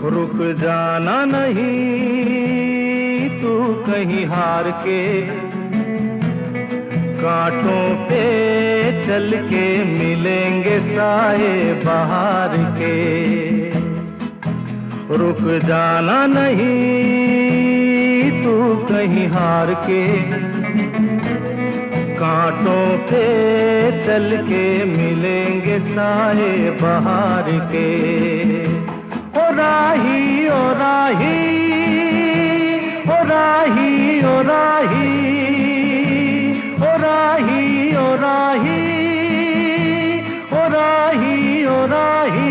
रुक जाना नहीं तू कहीं हार के, कांटों पे चल के मिलेंगे साए बहार के। रुक जाना नहीं तू कहीं हार के, कांटों पे चल के मिलेंगे साए बहार के। ओ राही ओ राही ओ राही ओ राही ओ राही ओ राही ओ राही ओ राही।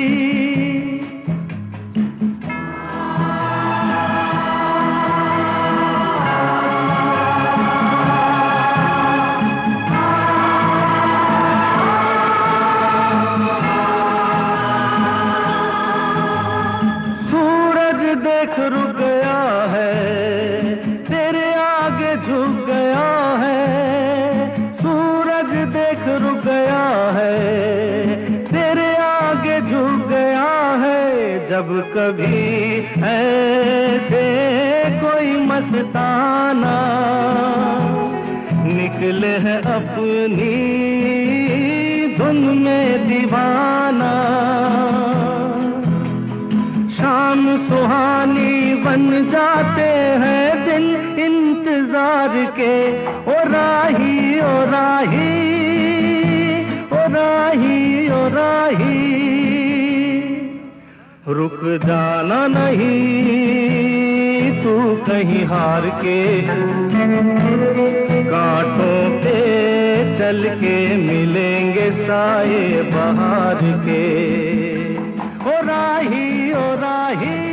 देख रुक गया है, तेरे आगे झुक गया है। सूरज देख रुक गया है, तेरे आगे झुक गया है। जब कभी ऐसे कोई मस्ताना निकले है अपनी धुन में दीवाना, शाम सुहानी बन जाते हैं दिन इंतजार के। ओ राही ओ राही ओ राही ओ राही। रुक जाना नहीं तू कहीं हार के, कांटों पे चल के मिलेंगे साए बहार के। ओ राही ओ राही।